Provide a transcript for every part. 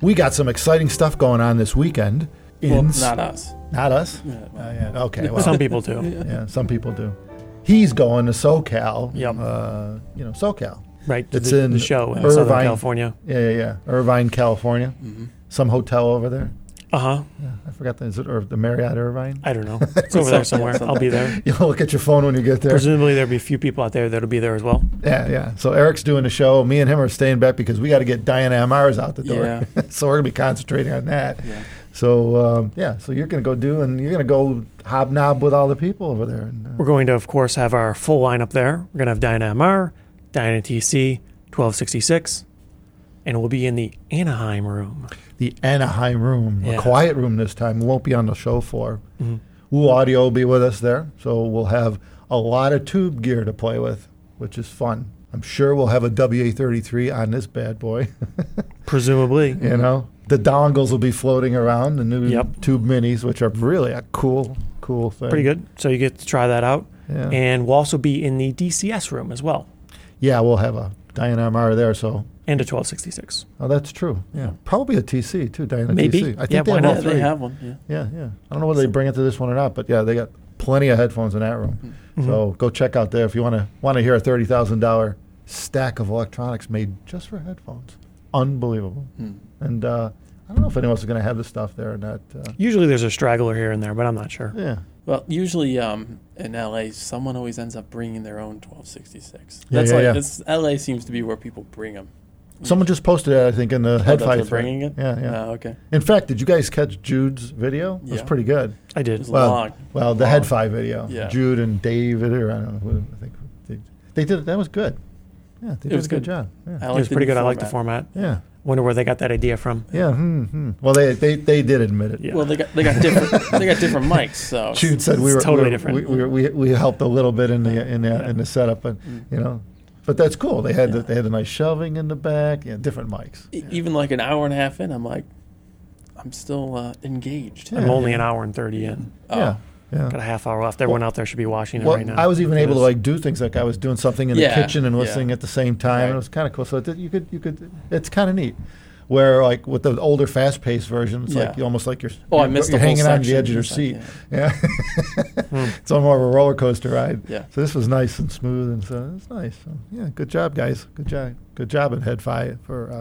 We got some exciting stuff going on this weekend. Well, not us. Not us? Yeah, well, Yeah. Okay. Well, Some people do. yeah, some people do. He's going to SoCal. Yep. SoCal. Right. It's the, in the show in Irvine, Southern California. Yeah. Irvine, California. Mm-hmm. Some hotel over there. Uh-huh. Yeah, I forgot is it the Marriott Irvine? I don't know. It's over there somewhere. I'll be there. You'll look at your phone when you get there. Presumably there'll be a few people out there that'll be there as well. Yeah. So Eric's doing the show. Me and him are staying back because we got to get Diana Amars out the door. Yeah. So we're going to be concentrating on that. Yeah. So, so you're going to you're going to go hobnob with all the people over there. And, We're going to, of course, have our full lineup there. We're going to have Diana Amar, Diana TC, 1266, and we'll be in the Anaheim room. the Anaheim room, Yeah. a quiet room this time. We won't be on the show floor. Mhm. Woo Audio will be with us there, so we'll have a lot of tube gear to play with, which is fun. I'm sure we'll have a WA-33 on this bad boy. Presumably. You know, the dongles will be floating around, the new Yep. tube minis, which are really a cool thing. Pretty good. So you get to try that out. Yeah. And we'll also be in the DCS room as well, Yeah, we'll have a Diana Amara there, so. and a 1266. Oh, that's true. Yeah, probably a TC too, Diana Maybe. TC. I think Yeah, they why have not? all Yeah, three. they have one. Yeah. Yeah. I don't know whether they bring it to this one or not, but yeah, they got plenty of headphones in that room. Mm-hmm. So go check out there if you want to hear a $30,000 stack of electronics made just for headphones. Unbelievable. Hmm. And I don't know if anyone else is going to have this stuff there or not. Usually there's a straggler here and there, but I'm not sure. Yeah. Well, usually in LA, someone always ends up bringing their own 1266. Yeah, That's yeah, like yeah. It's, LA seems to be where people bring them. Someone just posted it, I think, in the head that's fight what thread. bringing it? Yeah. Oh, okay. In fact, did you guys catch Jude's video? It was Yeah. pretty good. I did. It was Well, long. well, the Long. head fight video. Yeah. Jude and David, or I don't know who. I think they did it. That was good. Yeah, they did was a good good. job. Yeah. I It like was the pretty new good. I like the format. Yeah. Wonder where they got that idea from. Yeah. Well, they did admit it. Yeah. Well, they got different they got different mics. So Jude said we It's were totally we, different. We helped a little bit in the setup, but but that's cool. They had the nice shelving in the back. Yeah, different mics. Even like an hour and a half in, I'm like, I'm still engaged. I'm only an hour and 30 in. Oh. Yeah. Got a half hour left. Everyone out there should be watching it Well, right now. I was even able to Because- like do things like I was doing something in the Yeah, kitchen and yeah. listening at the same time. Right. And it was kind of cool. So you could. It's kind of neat. Where like with the older fast-paced version, it's like Yeah. almost like Oh, I you're missed you're the whole hanging on the section. edge of your It's like, seat. Yeah, it's on more of a roller coaster ride. Yeah. So this was nice and smooth, and so it's nice. So, yeah, good job, guys. Good job at Head-Fi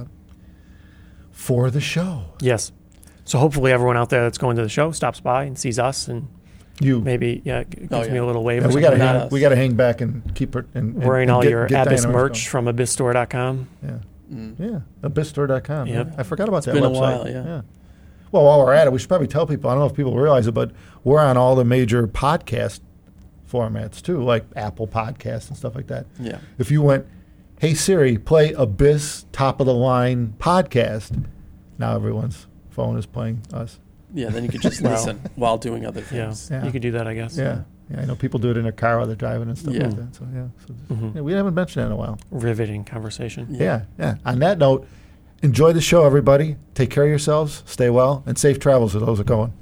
for the show. Yes. So hopefully everyone out there that's going to the show stops by and sees us and You maybe gives me yeah. a little wave. Yeah, or we something. Not us. gotta hang back and keep it and Wearing and all get- your get Abyss Diana merch from abyssstore.com. Yeah. Mm. Yeah, abyssstore.com. Yep. Yeah. I forgot about that been a website. while, yeah. Well, while we're at it, we should probably tell people. I don't know if people realize it, but we're on all the major podcast formats too, like Apple Podcasts and stuff like that. Yeah. If you went, hey Siri, play Abyss top of the line podcast, now everyone's phone is playing us. Yeah, then you could just Wow. listen while doing other Yeah. things. Yeah. You could do that, I guess. Yeah. I know people do it in their car while they're driving and stuff Yeah. like that. So Mhm. we haven't mentioned it in a while. Riveting conversation. Yeah. Yeah. On that note, enjoy the show, everybody. Take care of yourselves. Stay well, and safe travels for those that are going.